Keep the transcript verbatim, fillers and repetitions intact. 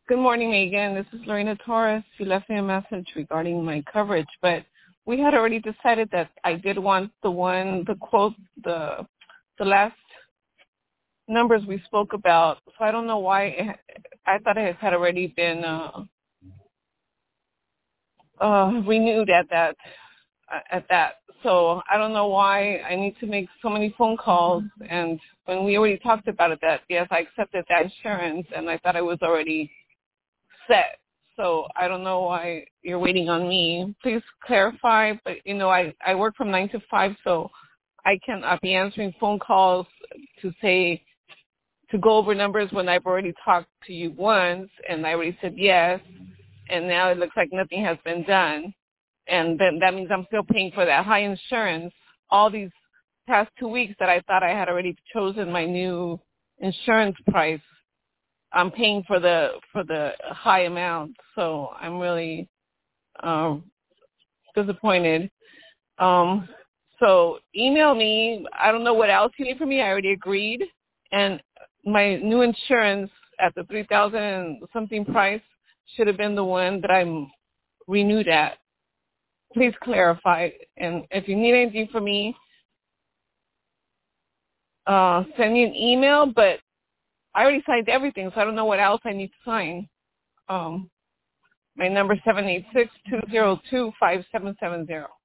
Good morning, Megan. This is Lorena Torres. You left me a message regarding my coverage, but we had already decided that I did want the one, the quote, the the last numbers we spoke about. So I don't know why it, I thought it had already been uh, uh, renewed at that at that. So I don't know why I need to make so many phone calls. And when we already talked about it, that yes, I accepted that insurance, and I thought it was already set. So I don't know why you're waiting on me. Please clarify. But, you know, I, I work from nine to five, so I cannot be answering phone calls to say, to go over numbers when I've already talked to you once and I already said yes, and now it looks like nothing has been done. And then that means I'm still paying for that high insurance all these past two weeks that I thought I had already chosen my new insurance price. I'm paying for the for the high amount, so I'm really um, disappointed. Um, so email me. I don't know what else you need from me. I already agreed, and my new insurance at the three thousand something price should have been the one that I'm renewed at. Please clarify, and if you need anything from me, uh, send me an email. But I already signed everything, so I don't know what else I need to sign. Um, my number is seven eight six, two zero two, five seven seven zero.